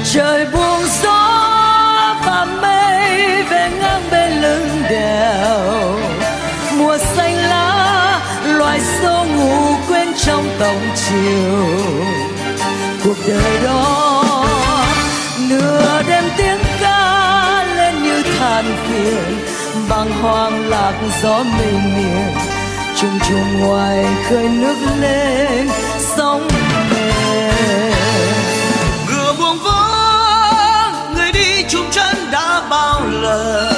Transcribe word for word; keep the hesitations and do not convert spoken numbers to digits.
Trời buông gió và mây về ngang bên lưng đèo, mùa xanh lá loài sâu ngủ quên trong tổng chiều. Cuộc đời đó nửa đêm tiếng ca lên như than phiền, bàng hoàng lạc gió mênh miền, trùng trùng ngoài khơi nước lên sóng mềm. Ngựa buông vó người đi chung chân đã bao lần,